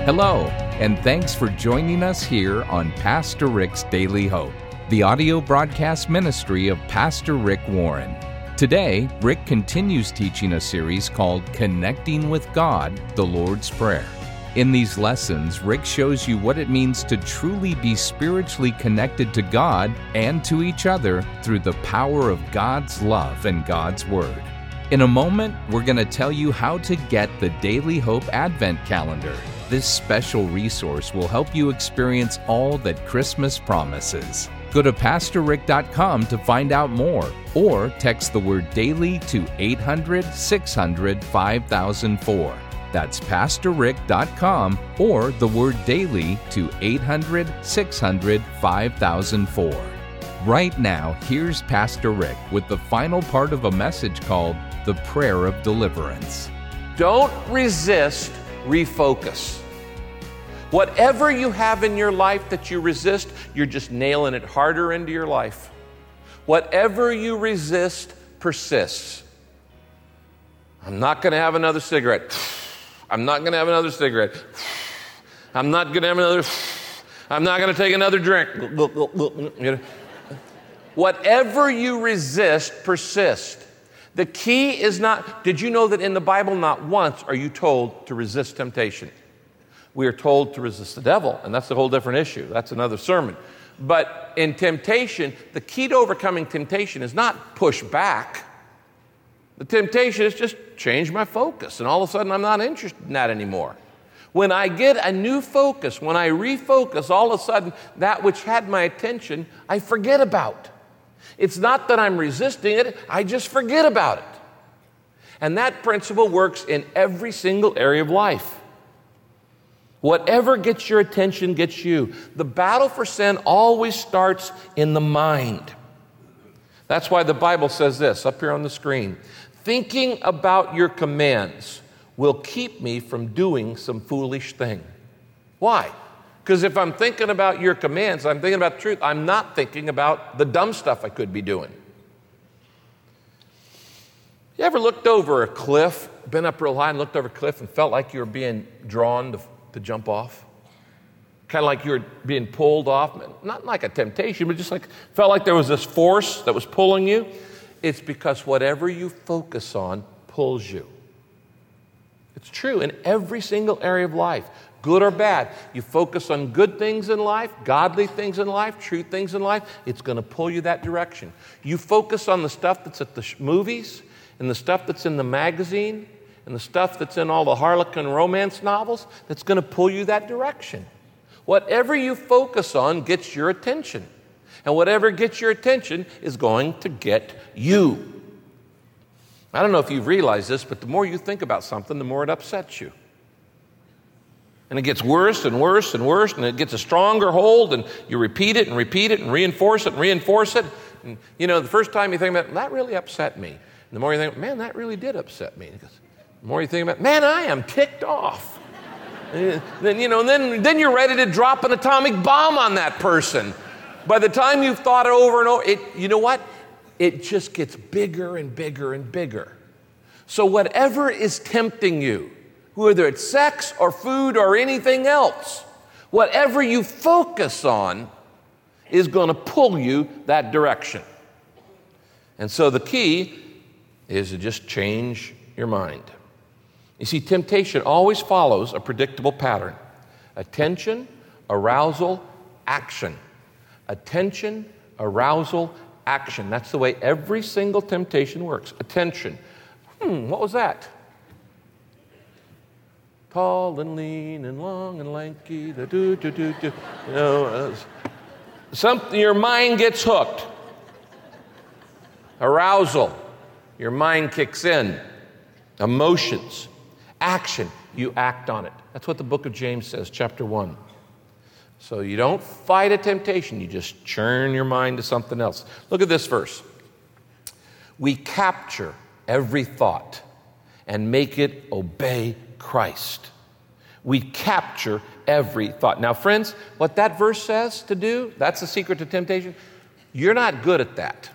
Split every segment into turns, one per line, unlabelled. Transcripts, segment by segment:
Hello, and thanks for joining us here on Pastor Rick's Daily Hope, the audio broadcast ministry of Pastor Rick Warren. Today, Rick continues teaching a series called Connecting with God, the Lord's Prayer. In these lessons, Rick shows you what it means to truly be spiritually connected to God and to each other through the power of God's love and God's Word. In a moment, we're going to tell you how to get the Daily Hope Advent Calendar. This special resource will help you experience all that Christmas promises. Go to PastorRick.com to find out more, or text the word DAILY to 800-600-5004. That's PastorRick.com, or the word DAILY to 800-600-5004. Right now, here's Pastor Rick with the final part of a message called The Prayer of Deliverance.
Don't resist, refocus. Whatever you have in your life that you resist, you're just nailing it harder into your life. Whatever you resist persists. I'm not going to have another cigarette. I'm not going to have another cigarette. I'm not going to have another. I'm not going to take another drink. Whatever you resist persists. The key is not, did you know that in the Bible not once are you told to resist temptation? We are told to resist the devil, and that's a whole different issue. That's another sermon. But in temptation, the key to overcoming temptation is not push back. The temptation is just change my focus, and all of a sudden I'm not interested in that anymore. When I get a new focus, when I refocus, all of a sudden that which had my attention, I forget about. It's not that I'm resisting it, I just forget about it. And that principle works in every single area of life. Whatever gets your attention gets you. The battle for sin always starts in the mind. That's why the Bible says this, up here on the screen. Thinking about your commands will keep me from doing some foolish thing. Why? Because if I'm thinking about your commands, I'm thinking about the truth, I'm not thinking about the dumb stuff I could be doing. You ever looked over a cliff, been up real high and looked over a cliff and felt like you were being drawn to jump off? Kind of like you were being pulled off, not like a temptation, but just like felt like there was this force that was pulling you. It's because whatever you focus on pulls you. It's true in every single area of life, good or bad. You focus on good things in life, godly things in life, true things in life, it's going to pull you that direction. You focus on the stuff that's at the movies and the stuff that's in the magazine and the stuff that's in all the Harlequin romance novels, that's going to pull you that direction. Whatever you focus on gets your attention. And whatever gets your attention is going to get you. I don't know if you've realized this, but the more you think about something, the more it upsets you. And it gets worse and worse and worse, and it gets a stronger hold, and you repeat it and repeat it and reinforce it and reinforce it. And, you know, the first time you think about it, that really upset me. And the more you think, man, that really did upset me. The more you think about it, man, I am ticked off. And then you're ready to drop an atomic bomb on that person. By the time you've thought it over and over, you know what? It just gets bigger and bigger and bigger. So whatever is tempting you, whether it's sex or food or anything else, whatever you focus on is going to pull you that direction. And so the key is to just change your mind. You see, temptation always follows a predictable pattern. Attention, arousal, action. Attention, arousal, action. That's the way every single temptation works. Attention. What was that? Tall and lean and long and lanky. Something, your mind gets hooked. Arousal. Your mind kicks in. Emotions. Action. You act on it. That's what the book of James says, chapter 1. So you don't fight a temptation. You just churn your mind to something else. Look at this verse. We capture every thought and make it obey Christ. We capture every thought. Now, friends, what that verse says to do, that's the secret to temptation. You're not good at that.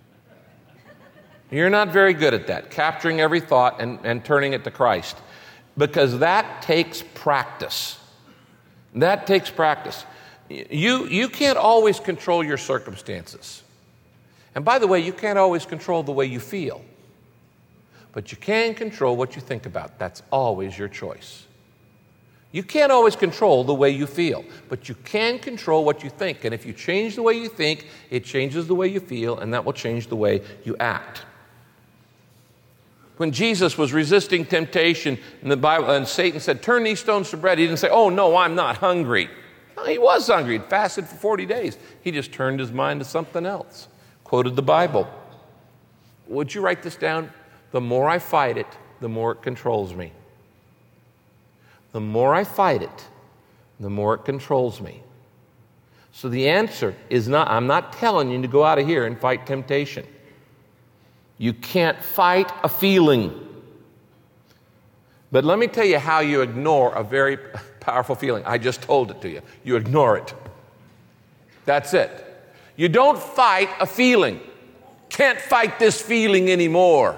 You're not very good at that, capturing every thought and turning it to Christ. because that takes practice. That takes practice. You can't always control your circumstances. And by the way, you can't always control the way you feel. But you can control what you think about. That's always your choice. You can't always control the way you feel, but you can control what you think. And if you change the way you think, it changes the way you feel, and that will change the way you act. When Jesus was resisting temptation in the Bible, and Satan said, "Turn these stones to bread," he didn't say, "Oh, no, I'm not hungry." No, he was hungry. He'd fasted for 40 days. He just turned his mind to something else. Quoted the Bible. Would you write this down? The more I fight it, the more it controls me. The more I fight it, the more it controls me. So the answer is not, I'm not telling you to go out of here and fight temptation. You can't fight a feeling. But let me tell you how you ignore a very powerful feeling. I just told it to you. You ignore it. That's it. You don't fight a feeling. Can't fight this feeling anymore.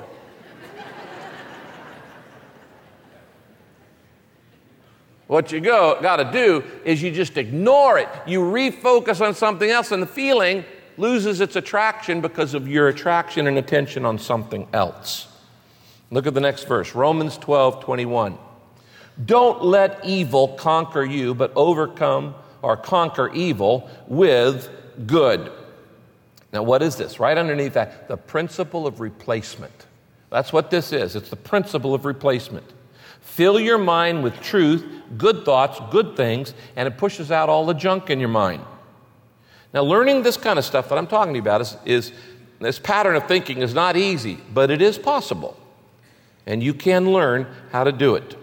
What you got to do is you just ignore it. You refocus on something else, and the feeling loses its attraction because of your attraction and attention on something else. Look at the next verse, Romans 12:21. Don't let evil conquer you, but overcome or conquer evil with good. Now, what is this? Right underneath that, the principle of replacement. That's what this is. It's the principle of replacement. Fill your mind with truth, good thoughts, good things, and it pushes out all the junk in your mind. Now, learning this kind of stuff that I'm talking to you about is this pattern of thinking is not easy, but it is possible. And you can learn how to do it.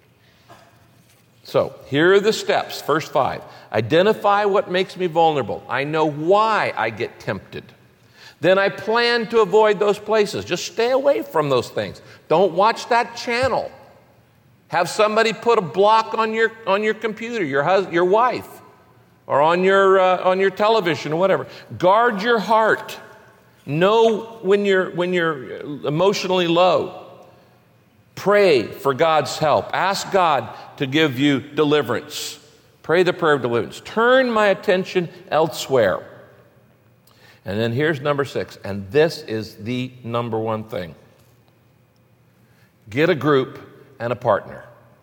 So, here are the steps. First 5. Identify what makes me vulnerable. I know why I get tempted. Then I plan to avoid those places. Just stay away from those things. Don't watch that channel. Have somebody put a block on your computer, your wife, or on your television or whatever. Guard your heart. Know when you're emotionally low. Pray for God's help. Ask God to give you deliverance. Pray the prayer of deliverance. Turn my attention elsewhere. And then here's number 6, and this is the number one thing. Get a group and a partner.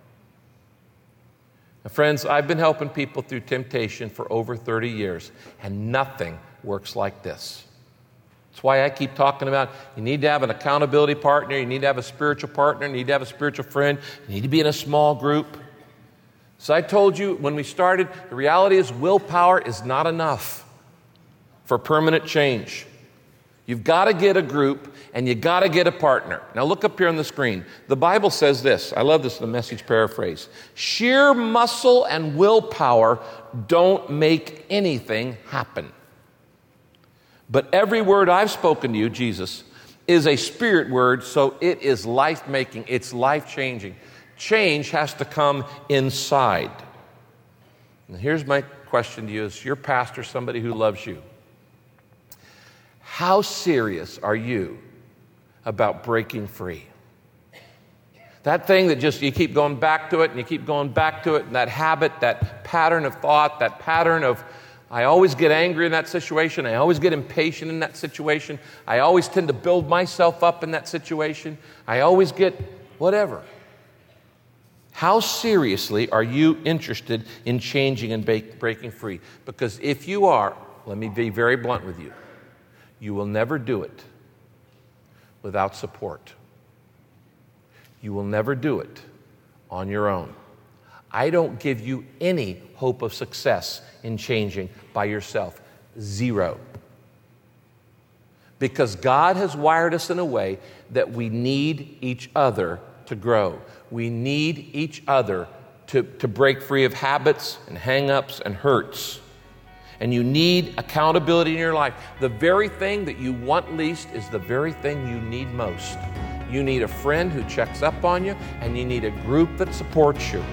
Now, friends, I've been helping people through temptation for over 30 years, and nothing works like this. That's why I keep talking about you need to have an accountability partner, you need to have a spiritual partner, you need to have a spiritual friend, you need to be in a small group. So I told you when we started, the reality is willpower is not enough for permanent change. You've got to get a group and you got to get a partner. Now look up here on the screen. The Bible says this. I love this in the Message paraphrase. Sheer muscle and willpower don't make anything happen. But every word I've spoken to you, Jesus, is a spirit word, so it is life-making. It's life-changing. Change has to come inside. And here's my question to you as your pastor, somebody who loves you. How serious are you about breaking free? That thing that just you keep going back to it and you keep going back to it, and that habit, that pattern of thought, that pattern of I always get angry in that situation, I always get impatient in that situation, I always tend to build myself up in that situation, I always get whatever. How seriously are you interested in changing and breaking free? Because if you are, let me be very blunt with you, you will never do it without support. You will never do it on your own. I don't give you any hope of success in changing by yourself. 0. Because God has wired us in a way that we need each other to grow. We need each other to break free of habits and hang-ups and hurts. And you need accountability in your life. The very thing that you want least is the very thing you need most. You need a friend who checks up on you, and you need a group that supports you.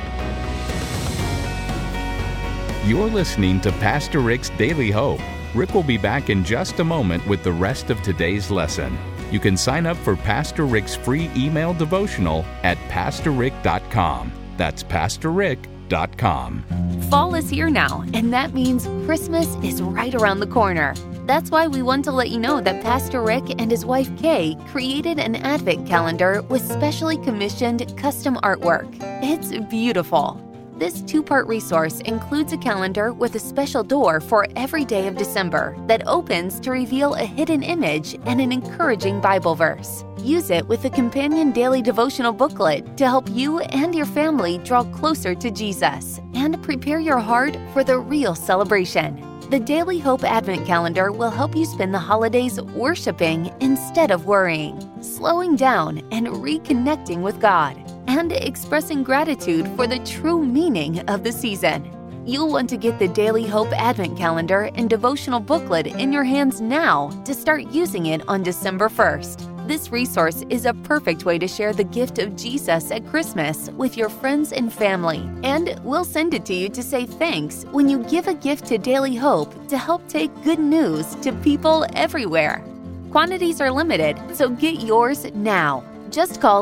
You're listening to Pastor Rick's Daily Hope. Rick will be back in just a moment with the rest of today's lesson. You can sign up for Pastor Rick's free email devotional at pastorrick.com. That's pastorrick.com.
Fall is here now, and that means Christmas is right around the corner. That's why we want to let you know that Pastor Rick and his wife Kay created an Advent calendar with specially commissioned custom artwork. It's beautiful. This 2-part resource includes a calendar with a special door for every day of December that opens to reveal a hidden image and an encouraging Bible verse. Use it with a companion daily devotional booklet to help you and your family draw closer to Jesus and prepare your heart for the real celebration. The Daily Hope Advent Calendar will help you spend the holidays worshiping instead of worrying, slowing down and reconnecting with God, and expressing gratitude for the true meaning of the season. You'll want to get the Daily Hope Advent Calendar and devotional booklet in your hands now to start using it on December 1st. This resource is a perfect way to share the gift of Jesus at Christmas with your friends and family. And we'll send it to you to say thanks when you give a gift to Daily Hope to help take good news to people everywhere. Quantities are limited, so get yours now. Just call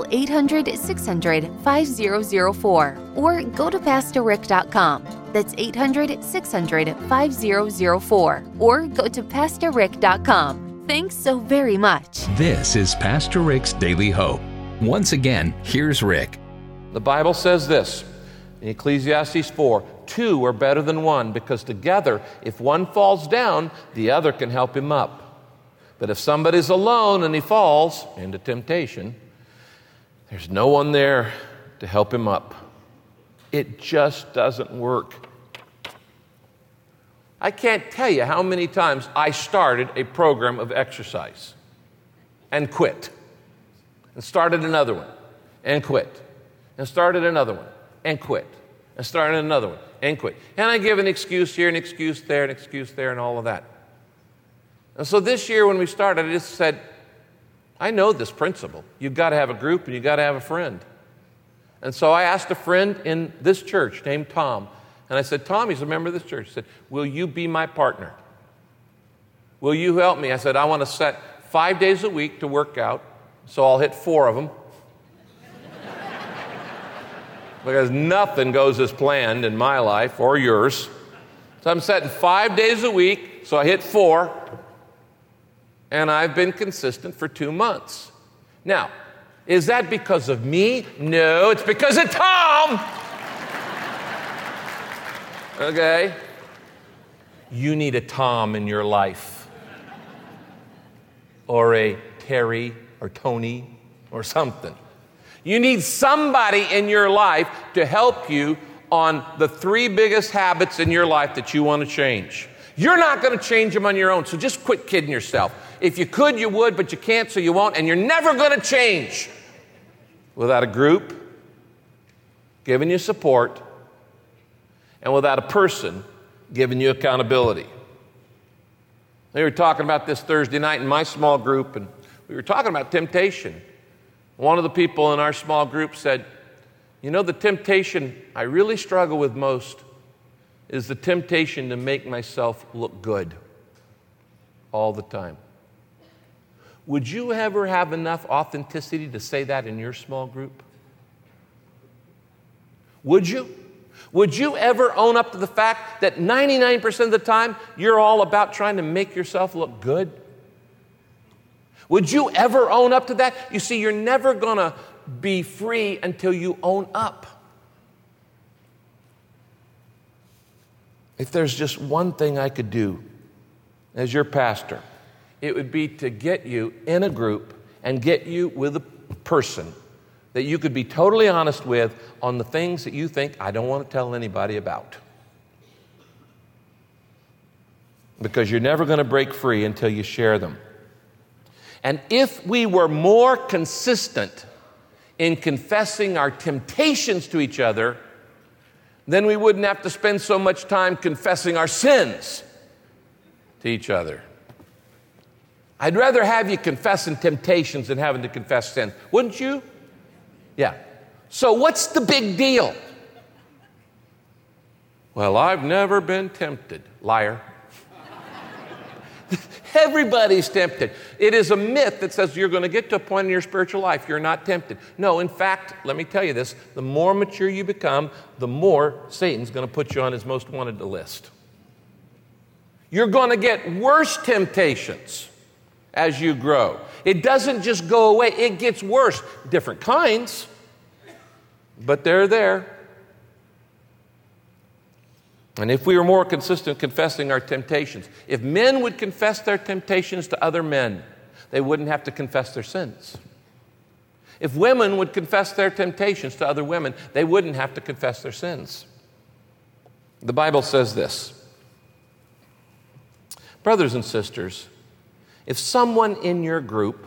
800-600-5004 or go to pastorrick.com. That's 800-600-5004 or go to pastorrick.com. Thanks so very much.
This is Pastor Rick's Daily Hope. Once again, here's Rick.
The Bible says this in Ecclesiastes 4, 2 are better than one, because together, if one falls down, the other can help him up. But if somebody's alone and he falls into temptation, there's no one there to help him up. It just doesn't work. I can't tell you how many times I started a program of exercise and quit, and started another one and quit, and started another one and quit, and started another one and quit. And I give an excuse here, an excuse there, an excuse there, and all of that. And so this year when we started, I just said, I know this principle. You've got to have a group and you've got to have a friend. And so I asked a friend in this church named Tom, and I said, Tom, he's a member of this church. He said, will you be my partner? Will you help me? I said, I want to set 5 days a week to work out, so I'll hit 4 of them. Because nothing goes as planned in my life or yours. So I'm setting 5 days a week, so I hit 4. And I've been consistent for 2 months. Now, is that because of me? No, it's because of Tom. Okay? You need a Tom in your life. Or a Terry or Tony or something. You need somebody in your life to help you on the 3 biggest habits in your life that you want to change. You're not going to change them on your own, so just quit kidding yourself. If you could, you would, but you can't, so you won't, and you're never going to change without a group giving you support and without a person giving you accountability. They were talking about this Thursday night in my small group, and we were talking about temptation. One of the people in our small group said, you know, the temptation I really struggle with most is the temptation to make myself look good all the time. Would you ever have enough authenticity to say that in your small group? Would you? Would you ever own up to the fact that 99% of the time you're all about trying to make yourself look good? Would you ever own up to that? You see, you're never going to be free until you own up. If there's just one thing I could do as your pastor, it would be to get you in a group and get you with a person that you could be totally honest with on the things that you think I don't want to tell anybody about. Because you're never going to break free until you share them. And if we were more consistent in confessing our temptations to each other, then we wouldn't have to spend so much time confessing our sins to each other. I'd rather have you confessing temptations than having to confess sins. Wouldn't you? Yeah. So what's the big deal? Well, I've never been tempted. Liar. Everybody's tempted. It is a myth that says you're going to get to a point in your spiritual life you're not tempted. No, in fact, let me tell you this, the more mature you become, the more Satan's going to put you on his most wanted list. You're going to get worse temptations as you grow. It doesn't just go away, it gets worse. Different kinds, but they're there. And if we were more consistent confessing our temptations, if men would confess their temptations to other men, they wouldn't have to confess their sins. If women would confess their temptations to other women, they wouldn't have to confess their sins. The Bible says this, brothers and sisters, if someone in your group,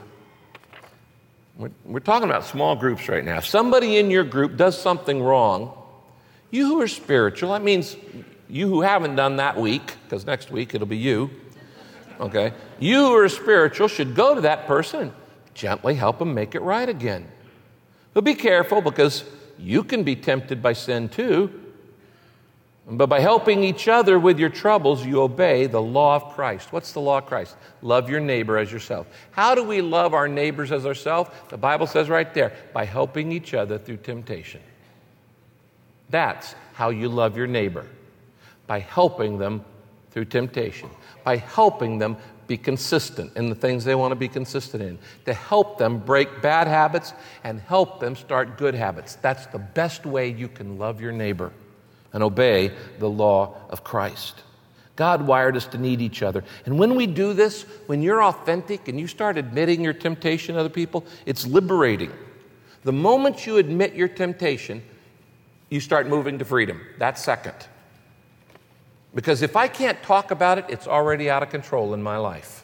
we're talking about small groups right now, if somebody in your group does something wrong, you who are spiritual, that means you who haven't done that week, because next week it'll be you, okay? You who are spiritual should go to that person and gently help them make it right again. But be careful, because you can be tempted by sin too. But by helping each other with your troubles, you obey the law of Christ. What's the law of Christ? Love your neighbor as yourself. How do we love our neighbors as ourselves? The Bible says right there, by helping each other through temptation. That's how you love your neighbor. By helping them through temptation, by helping them be consistent in the things they want to be consistent in, to help them break bad habits and help them start good habits. That's the best way you can love your neighbor and obey the law of Christ. God wired us to need each other. And when we do this, when you're authentic and you start admitting your temptation to other people, it's liberating. The moment you admit your temptation, you start moving to freedom. That's second. Because if I can't talk about it, it's already out of control in my life.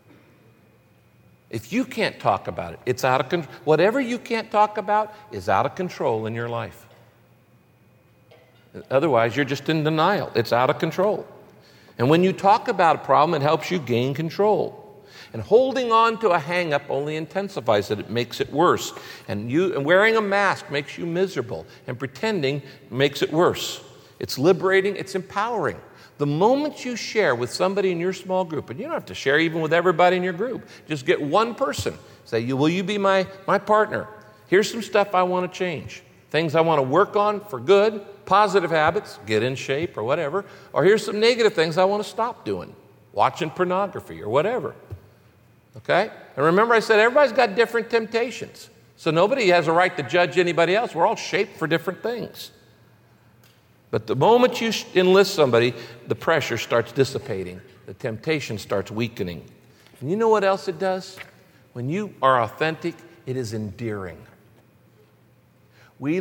If you can't talk about it, it's out of control. Whatever you can't talk about is out of control in your life. Otherwise, you're just in denial. It's out of control. And when you talk about a problem, it helps you gain control. And holding on to a hang-up only intensifies it. It makes it worse. And wearing a mask makes you miserable. And pretending makes it worse. It's liberating. It's empowering. The moment you share with somebody in your small group, and you don't have to share even with everybody in your group, just get one person. Say, will you be my partner? Here's some stuff I want to change. Things I want to work on for good, positive habits, get in shape or whatever. Or here's some negative things I want to stop doing, watching pornography or whatever. Okay? And remember I said everybody's got different temptations. So nobody has a right to judge anybody else. We're all shaped for different things. But the moment you enlist somebody, the pressure starts dissipating. The temptation starts weakening. And you know what else it does? When you are authentic, it is endearing. We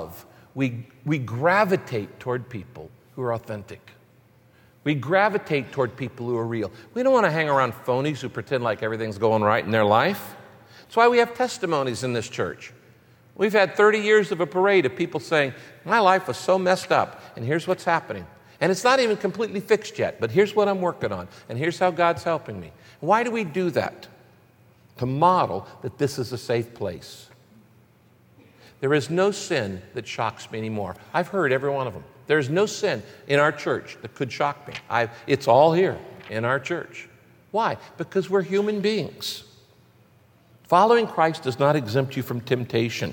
gravitate toward people who are authentic. We gravitate toward people who are real. We don't want to hang around phonies who pretend like everything's going right in their life. That's why we have testimonies in this church. We've had 30 years of a parade of people saying, my life was so messed up, and here's what's happening. And it's not even completely fixed yet, but here's what I'm working on, and here's how God's helping me. Why do we do that? To model that this is a safe place. There is no sin that shocks me anymore. I've heard every one of them. There's no sin in our church that could shock me. It's all here in our church. Why? Because we're human beings. Following Christ does not exempt you from temptation.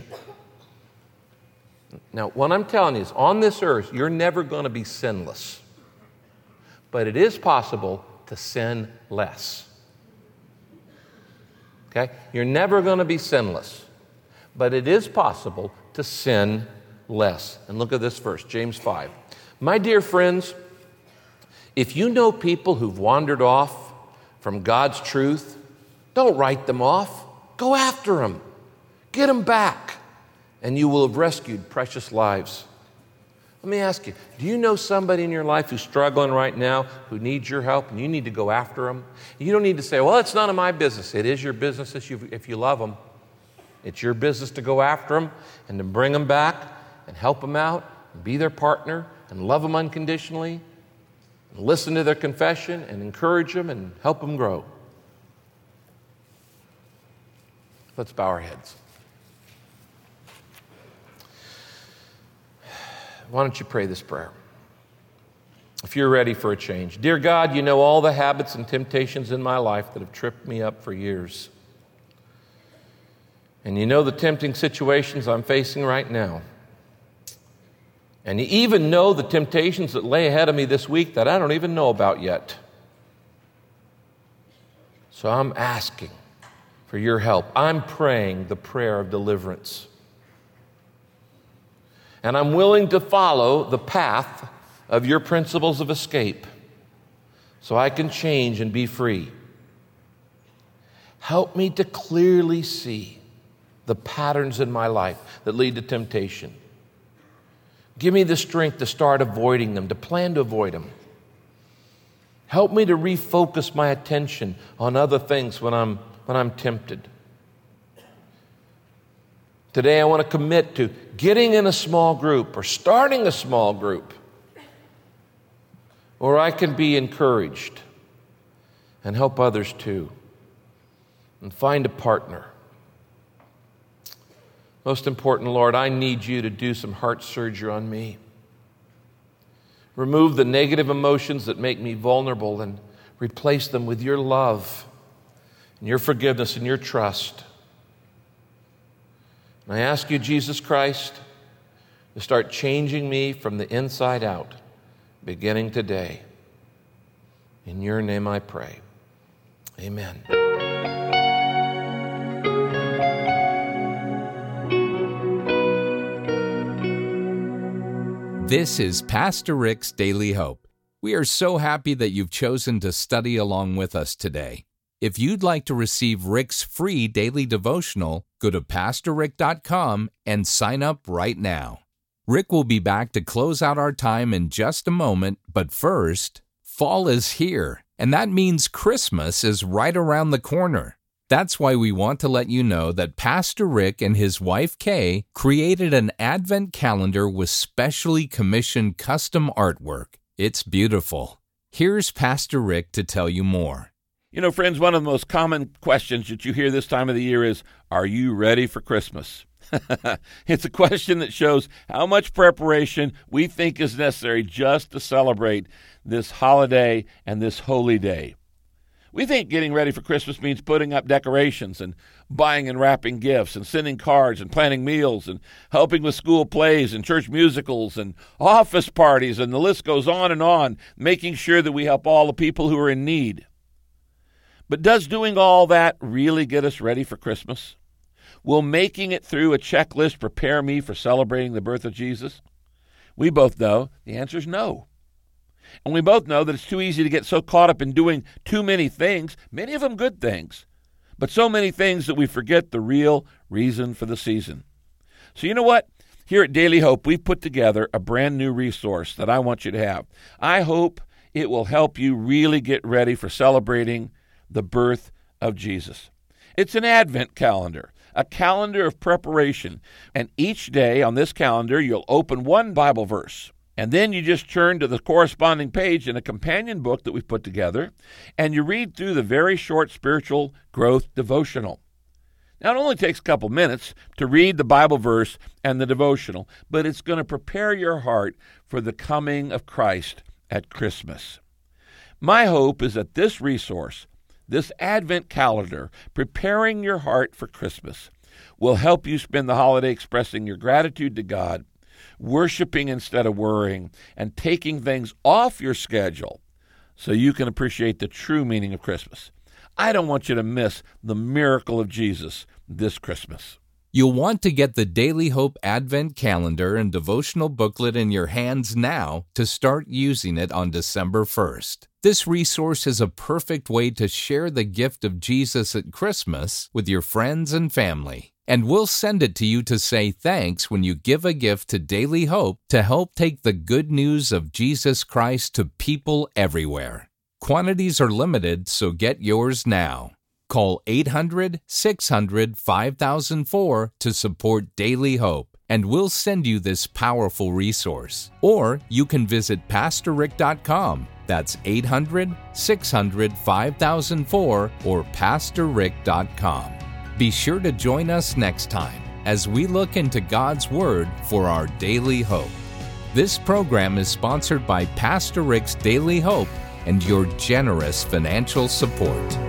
Now, what I'm telling you is, on this earth, you're never going to be sinless. But it is possible to sin less. Okay? You're never going to be sinless. But it is possible to sin less. And look at this verse, James 5. My dear friends, if you know people who've wandered off from God's truth, don't write them off. Go after them. Get them back. And you will have rescued precious lives. Let me ask you, do you know somebody in your life who's struggling right now, who needs your help, and you need to go after them? You don't need to say, well, it's none of my business. It is your business if you love them. It's your business to go after them and to bring them back and help them out and be their partner and love them unconditionally and listen to their confession and encourage them and help them grow. Let's bow our heads. Why don't you pray this prayer? if you're ready for a change. Dear God, you know all the habits and temptations in my life that have tripped me up for years. And you know the tempting situations I'm facing right now. And you even know the temptations that lay ahead of me this week that I don't even know about yet. So I'm asking for your help. I'm praying the prayer of deliverance. And I'm willing to follow the path of your principles of escape so I can change and be free. Help me to clearly see the patterns in my life that lead to temptation. Give me the strength to start avoiding them, to plan to avoid them. Help me to refocus my attention on other things when I'm tempted. Today I want to commit to getting in a small group or starting a small group where I can be encouraged and help others too, and find a partner. Most important, Lord, I need you to do some heart surgery on me. Remove the negative emotions that make me vulnerable and replace them with your love and your forgiveness and your trust. And I ask you, Jesus Christ, to start changing me from the inside out, beginning today. In your name I pray. Amen.
This is Pastor Rick's Daily Hope. We are so happy that you've chosen to study along with us today. If you'd like to receive Rick's free daily devotional, go to PastorRick.com and sign up right now. Rick will be back to close out our time in just a moment, but first, fall is here, and that means Christmas is right around the corner. That's why we want to let you know that Pastor Rick and his wife Kay created an Advent calendar with specially commissioned custom artwork. It's beautiful. Here's Pastor Rick to tell you more.
You know, friends, one of the most common questions that you hear this time of the year is, are you ready for Christmas? It's a question that shows how much preparation we think is necessary just to celebrate this holiday and this holy day. We think getting ready for Christmas means putting up decorations and buying and wrapping gifts and sending cards and planning meals and helping with school plays and church musicals and office parties, and the list goes on, making sure that we help all the people who are in need. But does doing all that really get us ready for Christmas? Will making it through a checklist prepare me for celebrating the birth of Jesus? We both know the answer is no. And we both know that it's too easy to get so caught up in doing too many things, many of them good things, but so many things that we forget the real reason for the season. So you know what? Here at Daily Hope, we've put together a brand new resource that I want you to have. I hope it will help you really get ready for celebrating the birth of Jesus. It's an Advent calendar, a calendar of preparation. And each day on this calendar, you'll open one Bible verse. And then you just turn to the corresponding page in a companion book that we've put together, and you read through the very short spiritual growth devotional. Now, it only takes a couple minutes to read the Bible verse and the devotional, but it's going to prepare your heart for the coming of Christ at Christmas. My hope is that this resource, this Advent calendar, preparing your heart for Christmas, will help you spend the holiday expressing your gratitude to God, worshiping instead of worrying, and taking things off your schedule so you can appreciate the true meaning of Christmas. I don't want you to miss the miracle of Jesus this Christmas.
You'll want to get the Daily Hope Advent Calendar and devotional booklet in your hands now to start using it on December 1st. This resource is a perfect way to share the gift of Jesus at Christmas with your friends and family. And we'll send it to you to say thanks when you give a gift to Daily Hope to help take the good news of Jesus Christ to people everywhere. Quantities are limited, so get yours now. Call 800-600-5004 to support Daily Hope, and we'll send you this powerful resource. Or you can visit PastorRick.com. That's 800-600-5004 or PastorRick.com. Be sure to join us next time as we look into God's Word for our daily hope. This program is sponsored by Pastor Rick's Daily Hope and your generous financial support.